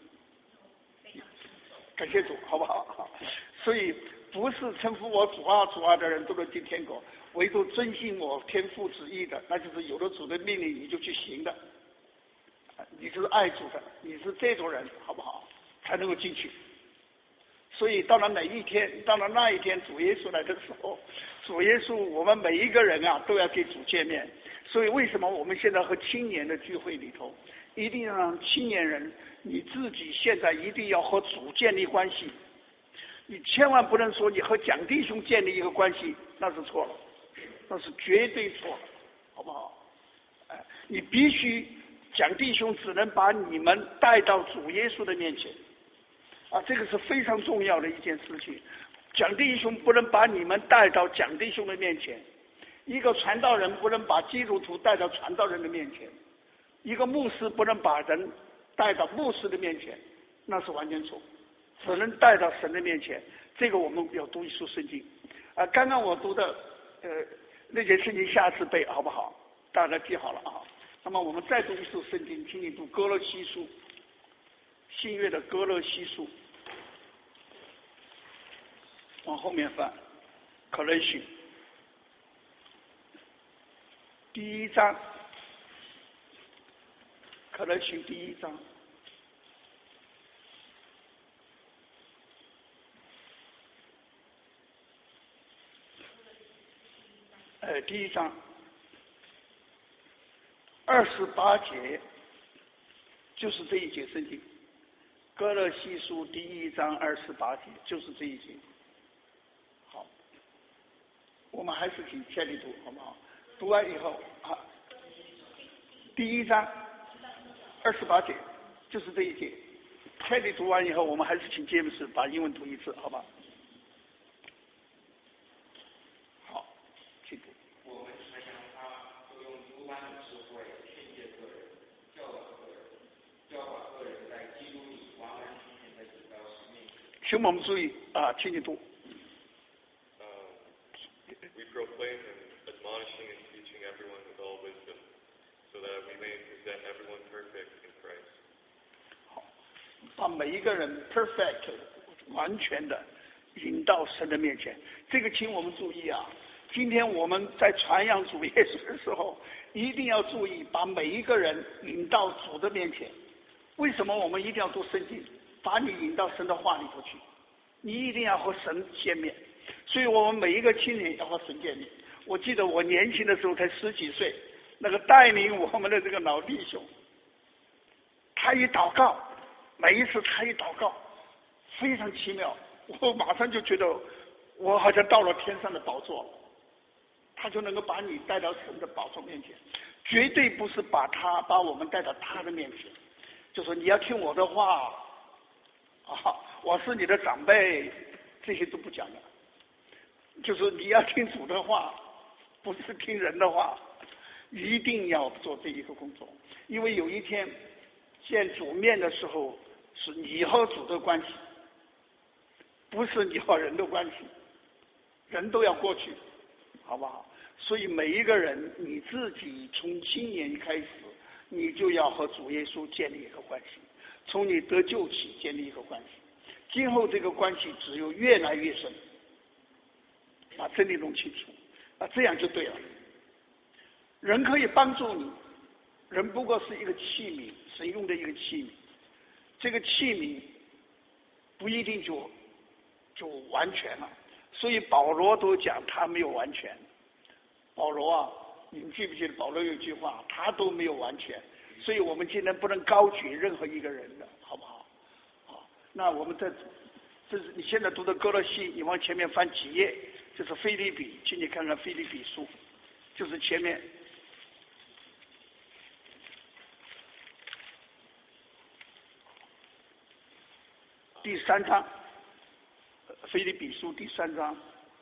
感谢主，好不好？所以不是称呼我主啊的人都能进天国，唯独遵行我天父旨意的，那就是有了主的命令你就去行的，你是爱主的，你是这种人，好不好？才能够进去。所以到了那一天，主耶稣来的时候，主耶稣我们每一个人啊都要给主见面。所以为什么我们现在和青年的聚会里头，一定要让青年人你自己现在一定要和主建立关系。你千万不能说你和蒋弟兄建立一个关系，那是错了，那是绝对错了，好不好？你必须蒋弟兄只能把你们带到主耶稣的面前。这个是非常重要的一件事情。蒋弟兄不能把你们带到蒋弟兄的面前，一个传道人不能把基督徒带到传道人的面前，一个牧师不能把人带到牧师的面前，那是完全错，只能带到神的面前。这个我们要读一书圣经。刚刚我读的那节圣经下次背好不好？大家记好了啊。那么我们再读一书圣经，请你读哥罗西书，新约的哥罗西书。往后面翻，可能性第1章，可能性第1章，第1章28节，就是这一节圣经，哥罗西书第1章28节，就是这一节。我们还是请千里读，好不好？读完以后第1章28节，就是这一节。千里读完以后，我们还是请詹姆斯把英文读一次，好吧？好，请读。 我们传扬他，就用诸般的智慧劝诫个人，教导个人在基督里完完全全的走到使命。 请我们注意请你读。 We proclaim him, admonishing and teaching everyone with all wisdom, so that we may present everyone perfect in Christ. 好，把每一个人 perfect 完全的引到神的面前。这个请我们注意啊！今天我们在传扬主耶稣的时候，一定要注意把每一个人引到主的面前。为什么我们一定要读圣经？把你引到神的话里头去，你一定要和神见面。所以我们每一个青年要和神见面。我记得我年轻的时候才10几岁，那个带领我们的这个老弟兄，他一祷告，每一次他一祷告，非常奇妙，我马上就觉得我好像到了天上的宝座，他就能够把你带到神的宝座面前，绝对不是把我们带到他的面前，就说你要听我的话我是你的长辈，这些都不讲的，就是你要听主的话，不是听人的话，一定要做这一个工作。因为有一天见主面的时候，是你和主的关系，不是你和人的关系，人都要过去，好不好？所以每一个人你自己从今年开始，你就要和主耶稣建立一个关系，从你得救起建立一个关系，今后这个关系只有越来越深，把真理弄清楚这样就对了。人可以帮助你，人不过是一个器皿，神用的一个器皿，这个器皿不一定就完全了，所以保罗都讲他没有完全。保罗你们记不记得保罗有句话，他都没有完全，所以我们今天不能高举任何一个人的，好不好？好，那我们这是你现在读的哥罗西，你往前面翻几页，就是腓立比，请你看看腓立比书，就是前面第3章，腓立比书第3章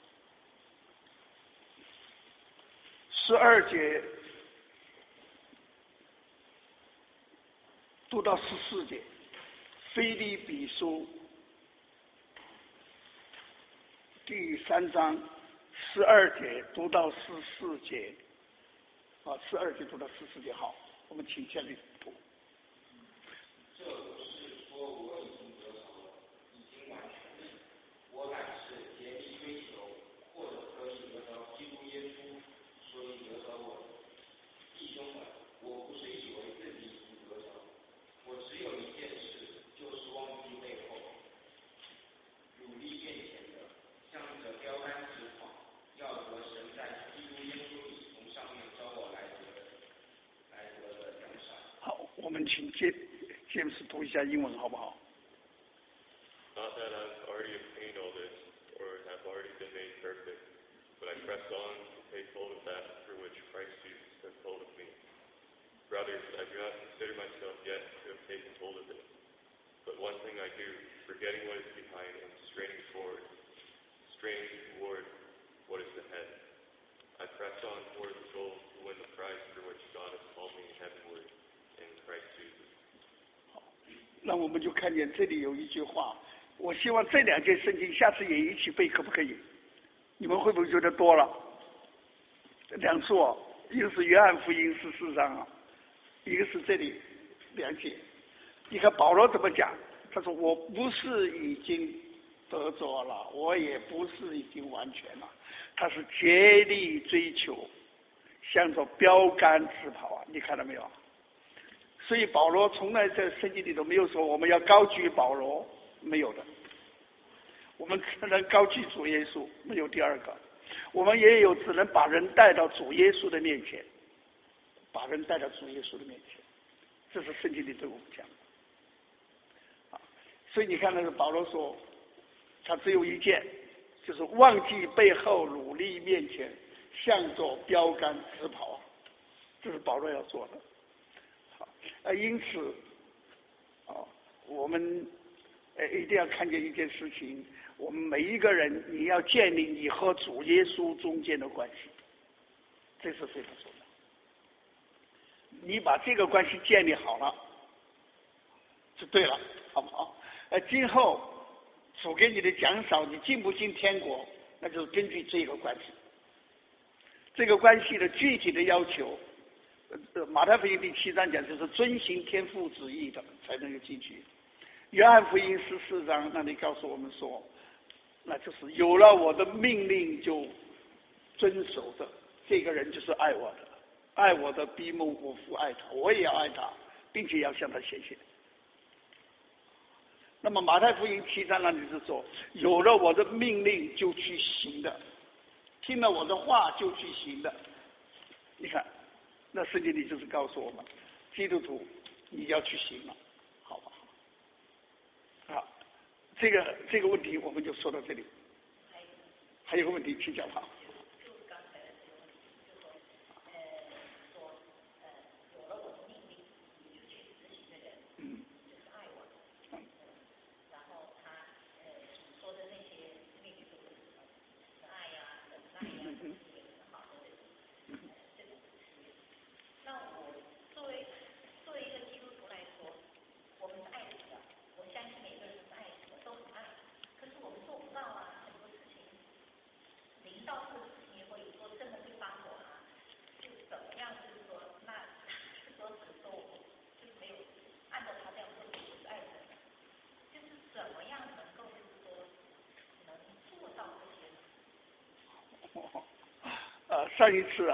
12节读到14节，腓立比书第3章12节读到14节，12节读到14节，好，我们请下去读。 这不是说我已经得着了，已经完全了，我乃是竭力追求，或者可以得着基督耶稣，所以得着我。弟兄们，我不是以为自己已经得着，我只有一件事，就是忘记背后，努力面前的，向着标杆直跑，要得神在基督耶稣里从上面招我来得的奖赏。 好，我们请詹姆斯读一下英文好不好？ Not that I've already obtained all this, or have already been made perfect, but I press on to take hold of that for which Christ Jesus took hold of me. Brothers, I do not consider myself yet to have taken hold of it. But one thing I do, forgetting what is behind and straining toward what is ahead. I press on toward the goal to win the prize for which God has called me heavenward in Christ Jesus. 那我们就看见这里有一句话，我希望这2节圣经下次也一起背，可不可以？你们会不会觉得多了？2处哦，一个是约翰福音14章一个是这里2节。你看保罗怎么讲？他说我不是已经得着了，我也不是已经完全了，他是竭力追求，向着标杆直跑你看到没有？所以保罗从来在圣经里头没有说我们要高举保罗，没有的。我们只能高举主耶稣，没有第二个。我们也有只能把人带到主耶稣的面前，把人带到主耶稣的面前，这是圣经里对我们讲的。所以你看那个保罗说，他只有一件，就是忘记背后，努力面前，向着标杆直跑，这是保罗要做的。因此我们一定要看见一件事情，我们每一个人你要建立你和主耶稣中间的关系，这是非常重要。你把这个关系建立好了就对了，好不好？今后主给你的奖赏，你进不进天国，那就是根据这个关系。这个关系的具体的要求，马太福音第7章讲，就是遵行天父旨意的才能够进去。约翰福音14章那里告诉我们说，那就是有了我的命令就遵守的，这个人就是爱我的，爱我的必蒙我父爱他，我也要爱他，并且要向他显现。那么马太福音7章那里是说，有了我的命令就去行的，听了我的话就去行的。你看那圣经里就是告诉我们，基督徒你要去行了，好不好？好，这个问题我们就说到这里。还有个问题，请讲吧。上一次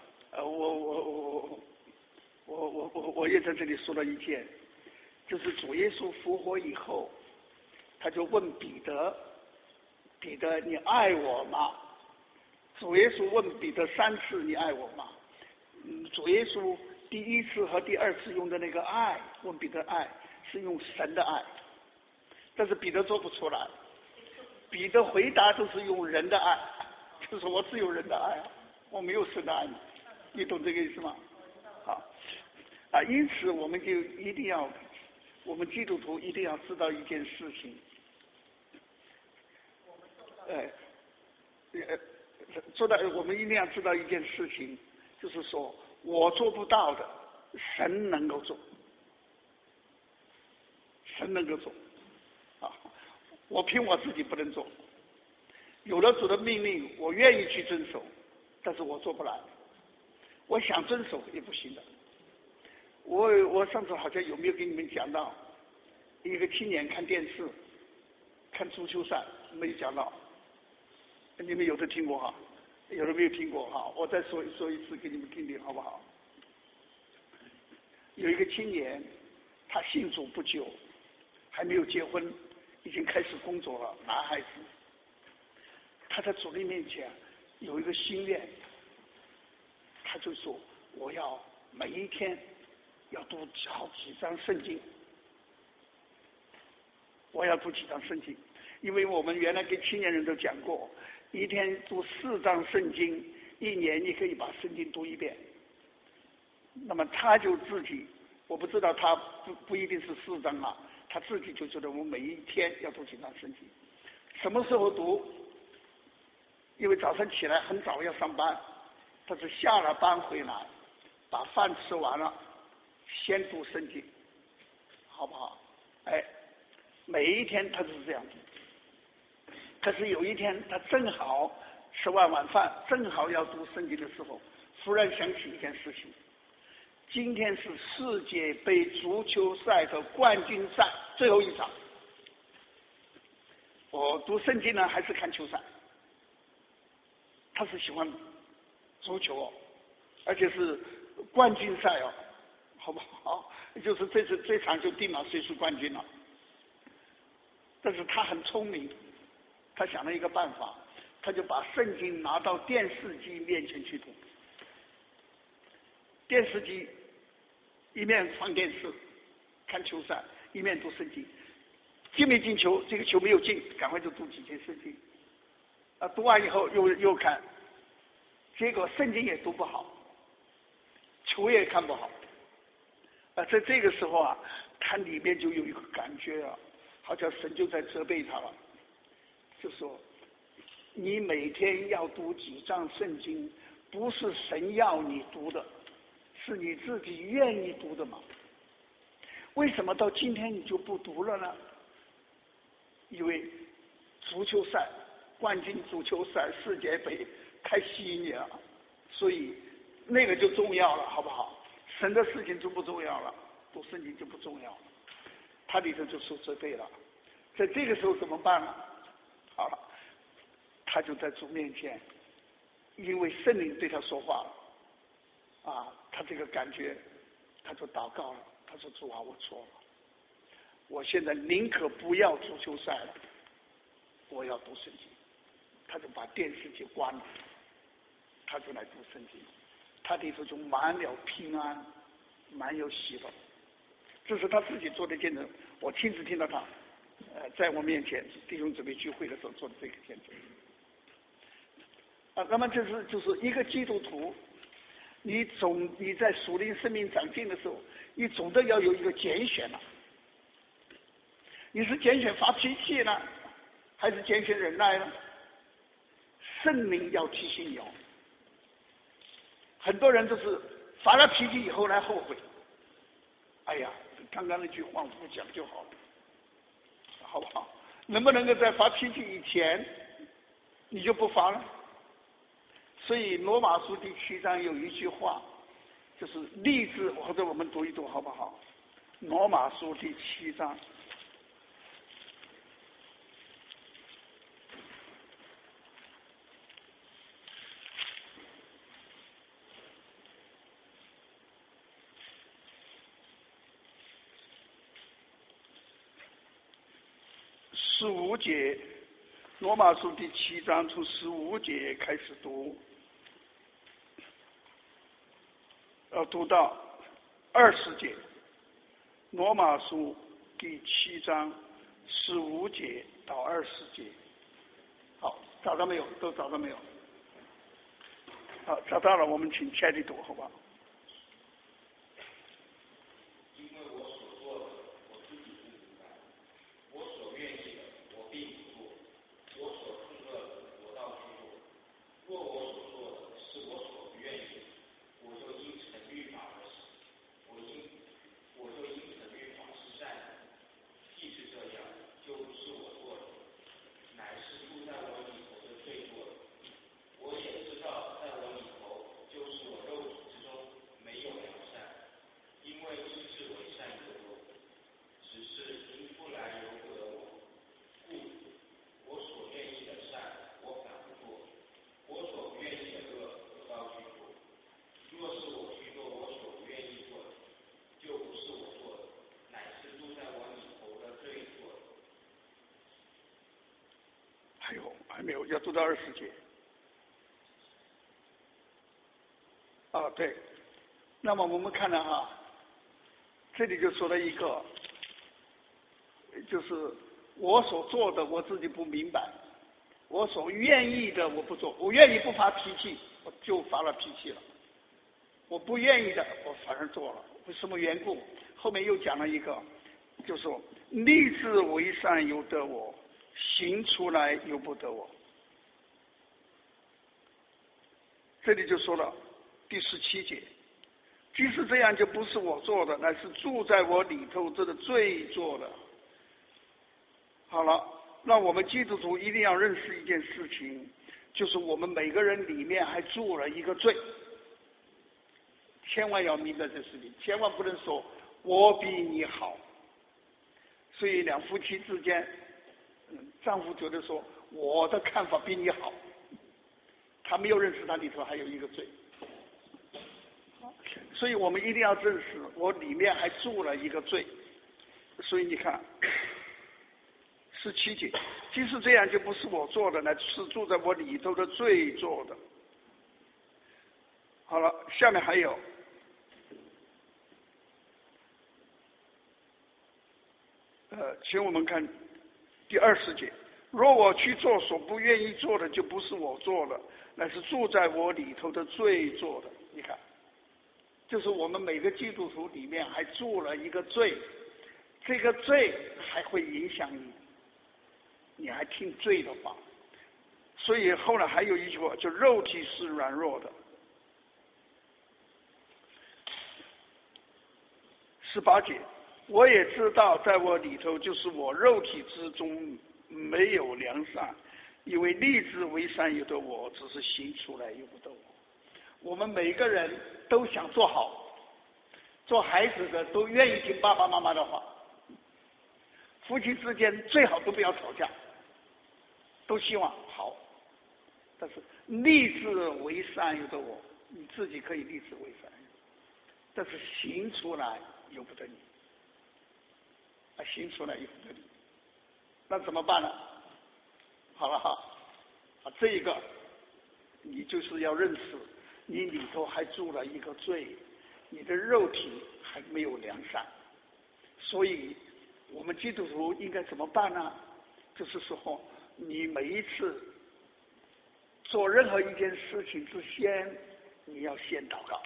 我也在这里说了一件，就是主耶稣复活以后，他就问彼得，彼得你爱我吗？主耶稣问彼得3次你爱我吗？ 主耶稣第一次和第二次用的那个爱，问彼得爱是用神的爱，但是彼得做不出来，彼得回答都是用人的爱，就是我只有人的爱，我没有神的爱，你懂这个意思吗？好，因此我们就一定要，我们基督徒一定要知道一件事情，我们一定要知道一件事情，就是说我做不到的，神能够做，神能够做，我凭我自己不能做，有了主的命令，我愿意去遵守，但是我做不来，我想遵守也不行的。我上次好像有没有给你们讲到，一个青年看电视，看足球赛，没有讲到，你们有的听过哈，有的没有听过哈，我再说一次给你们听听好不好？有一个青年，他信主不久，还没有结婚，已经开始工作了，男孩子。他在主的面前有一个心愿，他就说我要每一天要读好几章圣经，我要读几章圣经，因为我们原来给青年人都讲过，一天读4章圣经，一年你可以把圣经读一遍。那么他就自己，我不知道他不一定是4章啊，他自己就觉得我每一天要读几章圣经，什么时候读？因为早上起来很早要上班，他是下了班回来，把饭吃完了，先读圣经，好不好？每一天他都是这样子。可是有一天他正好吃完晚饭，正好要读圣经的时候，忽然想起一件事情，今天是世界杯足球赛的冠军赛最后一场，我读圣经呢还是看球赛？他是喜欢足球哦，而且是冠军赛哦，好不好？就是这场就定了谁是冠军了。但是他很聪明，他想了一个办法，他就把圣经拿到电视机面前去读。电视机一面放电视看球赛，一面读圣经，进没进球？这个球没有进，赶快就读几节圣经。读完以后又看，结果圣经也读不好，球也看不好。在这个时候啊，他里面就有一个感觉啊，好像神就在责备他了，就说你每天要读几章圣经，不是神要你读的，是你自己愿意读的嘛？为什么到今天你就不读了呢？因为足球赛冠军足球赛世界杯开7年了，所以那个就重要了，好不好？神的事情就不重要了，读圣经就不重要了。他里头就受责备了，在这个时候怎么办呢？好了，他就在主面前，因为圣灵对他说话了，他这个感觉，他就祷告了，他说主啊，我错了，我现在宁可不要足球赛了，我要读圣经。他就把电视机关了，他就来读圣经，他里头就满了平安，满有喜乐。这是他自己做的见证，我亲自听到他在我面前弟兄姊妹聚会的时候做的这个见证。那么就是一个基督徒，你在属灵生命长进的时候，你总的要有一个拣选了。你是拣选发脾气呢，还是拣选忍耐呢？圣灵要提醒你哦。很多人都是发了脾气以后来后悔，哎呀，刚刚那句话我不讲就好了，好不好？能不能够在发脾气以前你就不发了？所以罗马书第7章有一句话，就是励志，或者我们读一读好不好？罗马书第7章。15节，罗马书第7章从15节开始读。 要读到20节，罗马书第7章15节到20节。好，找到没有？都找到没有？好，找到了，我们请切里读，好吧？ 因为我所做的，我自己不明白；我所愿意的，我并不做；我所恨恶的，我倒去做。若我所做的是我所不愿意的，我就因成律法而死；我就因成律法是善的。既是这样，就不是我做的，乃是住在我里头的罪做的。我也知道，在我里头，就是我肉体之中没有良善，因为立志为善由我，只是因出来由不得我。故我所愿意的善，我反不做；我所不愿意的恶，我倒去做。若是我去做我所不愿意做的，就不是我做的，乃是住在我里头的罪做的。 还没有，要读到20节。对，那么我们看了哈，这里就说了一个，就是我所做的我自己不明白，我所愿意的我不做，我愿意不发脾气，我就发了脾气了；我不愿意的，我反而做了。为什么缘故？后面又讲了一个，就说立志为善由得我，行出来由不得我。这里就说了第17节，即使这样，就不是我做的，乃是住在我里头这个罪做的。好了，那我们基督徒一定要认识一件事情，就是我们每个人里面还住了一个罪。千万要明白这事情，千万不能说我比你好。所以两夫妻之间，丈夫觉得说我的看法比你好，他没有认识他里头还有一个罪。所以我们一定要认识我里面还住了一个罪。所以你看17节，即使这样，就不是我做的，乃是住在我里头的罪做的。好了，下面还有请我们看第20节，若我去做所不愿意做的，就不是我做的，乃是住在我里头的罪做的。你看，就是我们每个基督徒里面还住了一个罪，这个罪还会影响你，你还听罪的话。所以后来还有一句话，就肉体是软弱的。18节，我也知道在我里头，就是我肉体之中没有良善，因为立志为善由得我，只是行出来由不得我。我们每个人都想做好，做孩子的都愿意听爸爸妈妈的话，夫妻之间最好都不要吵架，都希望好。但是立志为善由得我，你自己可以立志为善，但是行出来由不得你，行出来由不得你，那怎么办呢？好了哈，这一个你就是要认识，你里头还住了一个罪，你的肉体还没有良善。所以我们基督徒应该怎么办呢？就是说，你每一次做任何一件事情之前，你要先祷告。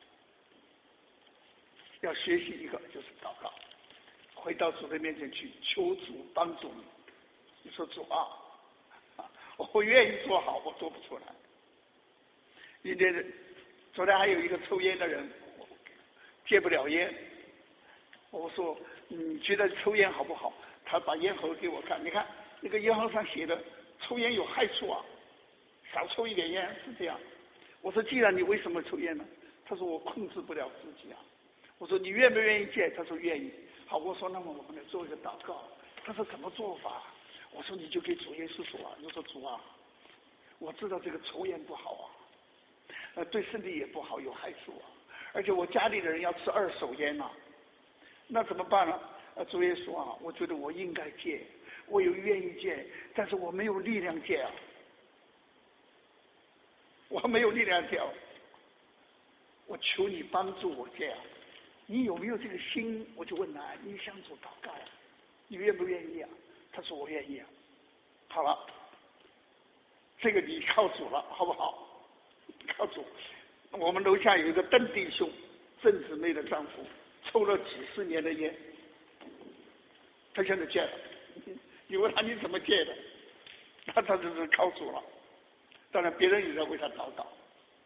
要学习一个就是祷告，回到主的面前去求主帮助你。你说主啊，我愿意做好，我做不出来。因为昨天还有一个抽烟的人戒不了烟，我说你觉得抽烟好不好？他把烟盒给我看，你看那个烟盒上写的抽烟有害处啊，少抽一点烟是这样。我说既然你为什么抽烟呢？他说我控制不了自己啊。我说你愿不愿意戒？他说愿意。好，我说那么我们来做一个祷告。他说怎么做法？我说你就给主耶稣说啊，你说主啊，我知道这个抽烟不好啊，对身体也不好，有害处啊，而且我家里的人要吃二手烟啊，那怎么办呢？主耶稣啊，我觉得我应该戒，我有愿意戒，但是我没有力量戒啊，我没有力量戒啊。 我求你帮助我这样。你有没有这个心？我就问他，你向主祷告呀？你愿不愿意啊？他说我愿意啊。好了，这个你靠主了，好不好？靠主。我们楼下有一个邓弟兄，郑姊妹的丈夫，抽了几十年的烟，他现在戒了。你问他你怎么戒的？他就是靠主了。当然别人也在为他祷告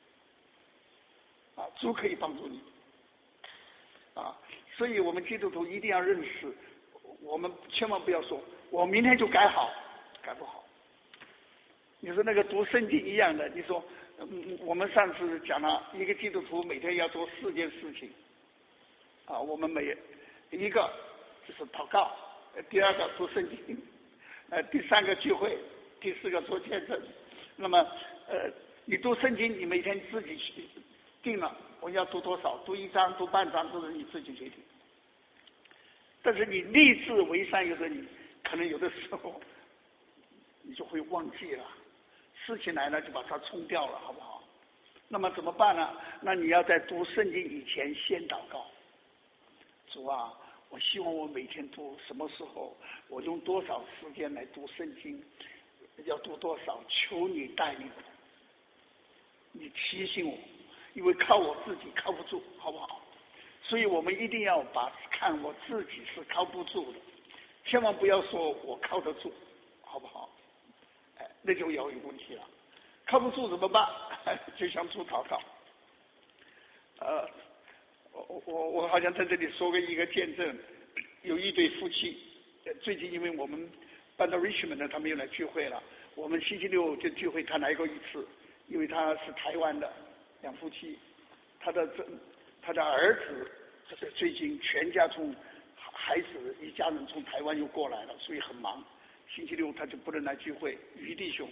啊，主可以帮助你啊。所以我们基督徒一定要认识，我们千万不要说我明天就改好，改不好。你说那个读圣经一样的，你说我们上次讲了一个基督徒每天要做4件事情啊，我们每一个就是祷告，第2个读圣经，第3个聚会，第4个做见证。那么你读圣经，你每天自己定了，我要读多少，读1章读半章都是你自己决定。但是你立志为善，有的你可能有的时候你就会忘记了，事情来了就把它冲掉了，好不好？那么怎么办呢？那你要在读圣经以前先祷告，主啊，我希望我每天读什么时候，我用多少时间来读圣经，要读多少，求你带领我，你提醒我，因为靠我自己靠不住，好不好？所以我们一定要看我自己是靠不住的，千万不要说我靠得住，好不好？那就有问题了。靠不住怎么办？就向主祷告。我好像在这里说过一个见证，有一对夫妻，最近因为我们搬到 Richmond 呢，他们又来聚会了。我们星期六就聚会，他来过一次，因为他是台湾的两夫妻，他的儿子最近全家孩子一家人从台湾又过来了，所以很忙。星期六他就不能来聚会。于弟兄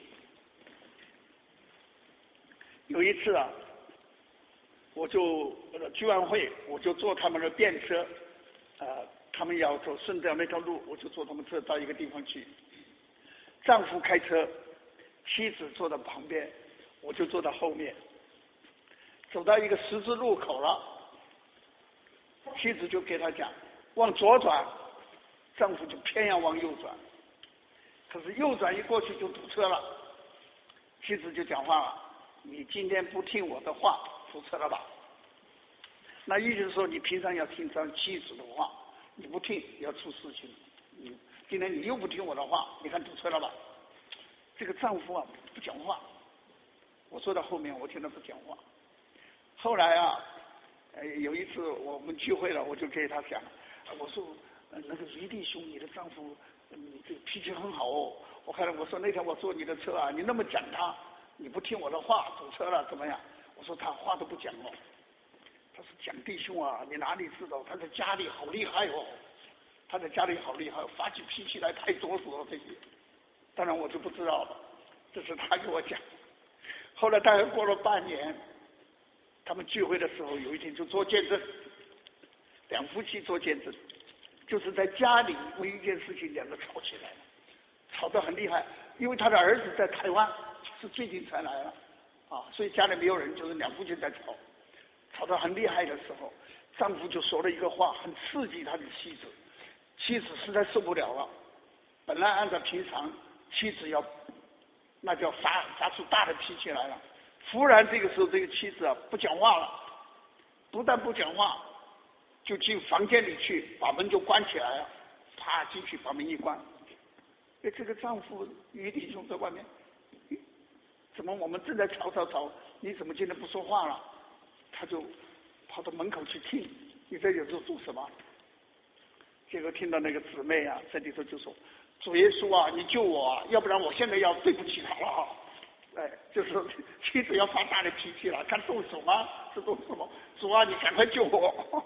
有一次啊，我就聚完会，我就坐他们的便车，他们要走顺着那条路，我就坐他们车到一个地方去。丈夫开车，妻子坐在旁边，我就坐到后面。走到一个十字路口了，妻子就给他讲往左转，丈夫就偏要往右转。可是右转一过去就堵车了，妻子就讲话了：“你今天不听我的话，堵车了吧？”那意思是说，你平常要听上妻子的话，你不听要出事情。今天你又不听我的话，你看堵车了吧？这个丈夫啊不讲话，我坐在后面，我听他不讲话。后来啊，有一次我们聚会了，我就给他讲，我说那个于弟兄，你的丈夫这个脾气很好哦。我说那天我坐你的车啊，你那么讲他，你不听我的话，堵车了怎么样？我说他话都不讲哦。他说讲弟兄啊，你哪里知道他在家里好厉害哦，他在家里好厉害，发起脾气来太作死了这些。当然我就不知道了，这是他给我讲。后来大概过了半年，他们聚会的时候，有一天就做见证，两夫妻做见证，就是在家里为一件事情两个吵起来了，吵得很厉害。因为他的儿子在台湾，是最近才来了啊，所以家里没有人，就是两夫妻在吵，吵得很厉害的时候，丈夫就说了一个话，很刺激他的妻子，妻子实在受不了了。本来按照平常妻子那叫发出大的脾气来了，忽然这个时候这个妻子啊不讲话了，不但不讲话，就进房间里去，把门就关起来了，啪进去把门一关。这个丈夫于弟兄在外面，怎么我们正在吵，你怎么今天不说话了？他就跑到门口去听，你在里头做什么？结果听到那个姊妹啊在里头就说：“主耶稣啊，你救我啊，要不然我现在要对不起他了啊！”就是妻子要发大的脾气了，看动手吗？是动什么？主啊，你赶快救我！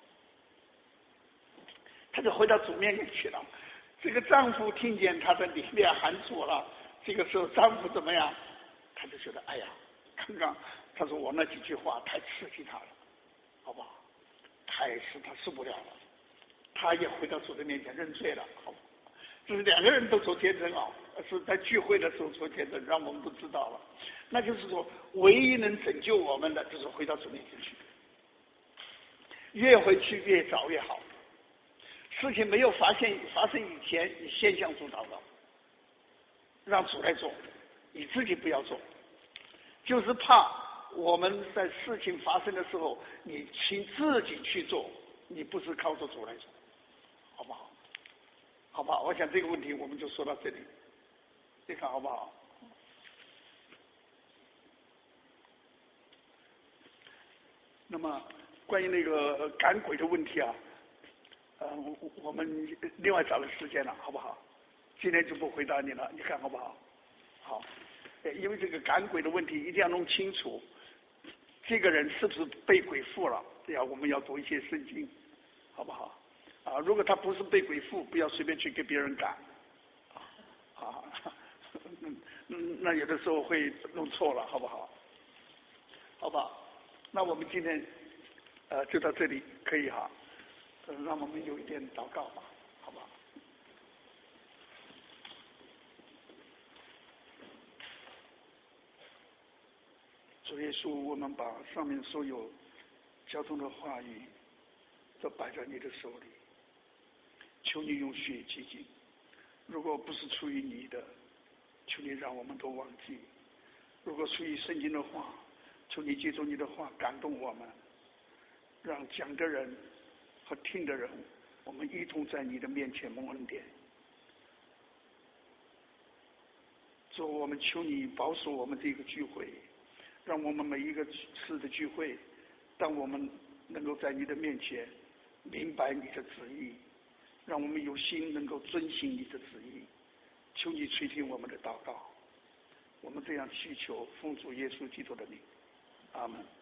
他就回到主面前去了。这个丈夫听见他在里面喊主了，这个时候丈夫怎么样？他就觉得哎呀，刚刚他说我那几句话太刺激他了，好不好？太使他受不了了，他也回到主的面前认罪了，好不好？这是两个人都做见证啊，是在聚会的时候做见证，让我们都知道了。那就是说，唯一能拯救我们的，就是回到主面前去。 越回去越早越好。事情没有发生以前，你先向主祷告，让主来做，你自己不要做，就是怕我们在事情发生的时候，你请自己去做，你不是靠着主来做，好不好？好吧，我想这个问题我们就说到这里，你看好不好？那么关于那个赶鬼的问题啊，我们另外找个时间了，好不好？今天就不回答你了，你看好不好？好，因为这个赶鬼的问题一定要弄清楚，这个人是不是被鬼附了？我们要读一些圣经，好不好？啊，如果他不是被鬼附，不要随便去给别人赶，啊，那有的时候会弄错了，好不好？好吧，那我们今天就到这里，可以哈，让我们有一点祷告吧，好吧？主耶稣，我们把上面所有交通的话语都摆在你的手里。求你用血洁净，如果不是出于你的，求你让我们都忘记；如果出于圣经的话，求你借助你的话感动我们，让讲的人和听的人，我们一同在你的面前蒙恩典。主，我们求你保守我们这个聚会，让我们每一个次的聚会，当我们能够在你的面前明白你的旨意，让我们有心能够遵行你的旨意。求你垂听我们的祷告，我们这样祈求，奉主耶稣基督的名，阿门。